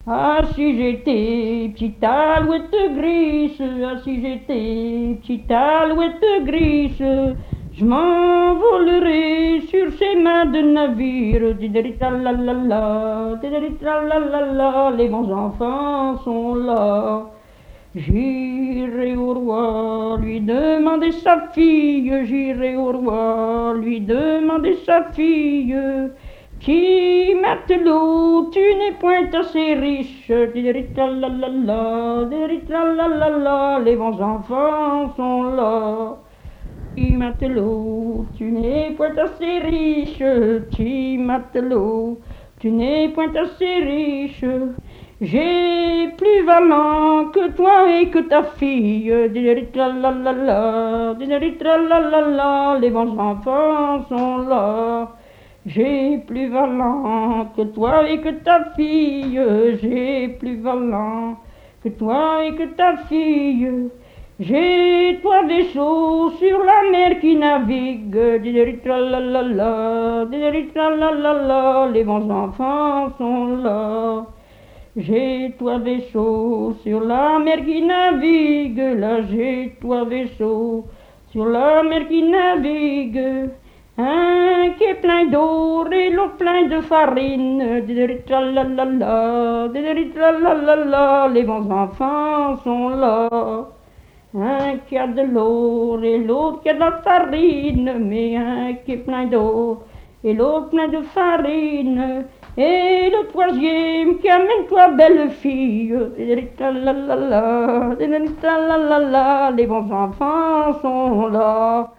Ah, si j'étais petite alouette grise, ah, si j'étais petite alouette grise, je m'envolerais sur ces mains de navire. Tidéritralalala, tidéritralalala, les bons enfants sont là. J'irai au roi lui demander sa fille, j'irai au roi lui demander sa fille. Qui matelot, tu n'es point assez riche, les bons enfants sont là. Qui matelot, tu n'es point assez riche, qui matelot, tu n'es point assez riche. J'ai plus valant que toi et que ta fille, les bons enfants sont là. J'ai plus valant que toi et que ta fille, j'ai plus valant que toi et que ta fille. J'ai trois vaisseaux sur la mer qui naviguent, les bons enfants sont là. J'ai trois vaisseaux sur la mer qui navigue, là j'ai trois vaisseaux sur la mer qui navigue. Un qui est plein d'eau et l'autre plein de farine, les bons enfants sont là. Un qui a de l'eau et l'autre qui a de la farine, mais un qui est plein d'eau et l'autre plein de farine. Et le troisième qui amène toi belle fille, les bons enfants sont là.